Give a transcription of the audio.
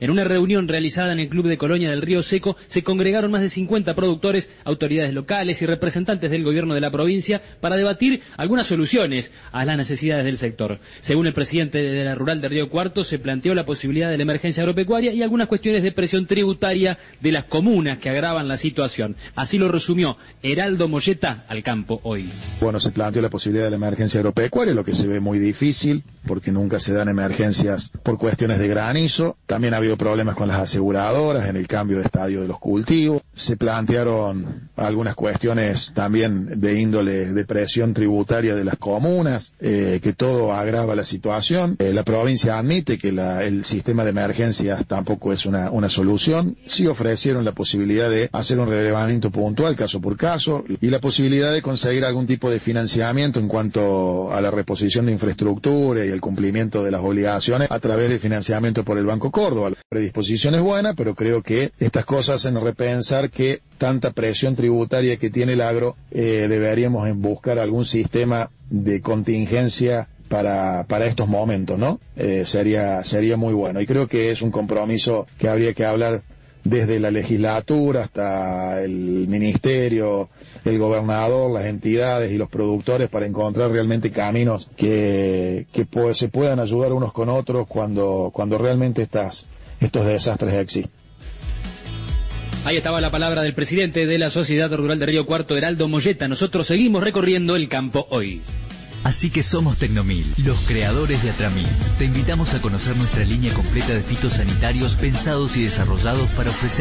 En una reunión realizada en el Club de Colonia del Río Seco se congregaron más de 50 productores, autoridades locales y representantes del gobierno de la provincia para debatir algunas soluciones a las necesidades del sector. Según el presidente de la Rural de Río Cuarto, se planteó la posibilidad de la emergencia agropecuaria y algunas cuestiones de presión tributaria de las comunas que agravan la situación. Así lo resumió Heraldo Molleta al Campo Hoy. Bueno, se planteó la posibilidad de la emergencia agropecuaria, lo que se ve muy difícil, porque nunca se dan emergencias por cuestiones de granizo. También ha habido problemas con las aseguradoras en el cambio de estadio de los cultivos. Se plantearon algunas cuestiones también de índole de presión tributaria de las comunas, que todo agrava la situación. La provincia admite que el sistema de emergencias tampoco es una solución. Sí ofrecieron la posibilidad de hacer un relevamiento puntual, caso por caso, y la posibilidad de conseguir algún tipo de financiamiento en cuanto a la reposición de infraestructura y el cumplimiento de las obligaciones a través de financiamiento por el Banco Córdoba. La predisposición es buena, pero creo que estas cosas hacen repensar que tanta presión tributaria que tiene el agro, deberíamos buscar algún sistema de contingencia para estos momentos, ¿no? Sería muy bueno. Y creo que es un compromiso que habría que hablar desde la legislatura hasta el ministerio, el gobernador, las entidades y los productores para encontrar realmente caminos que se puedan ayudar unos con otros cuando realmente estos desastres existen. Ahí estaba la palabra del presidente de la Sociedad Rural de Río Cuarto, Heraldo Molleta. Nosotros seguimos recorriendo el Campo Hoy. Así que somos Tecnomil, los creadores de Atramil. Te invitamos a conocer nuestra línea completa de fitosanitarios pensados y desarrollados para ofrecer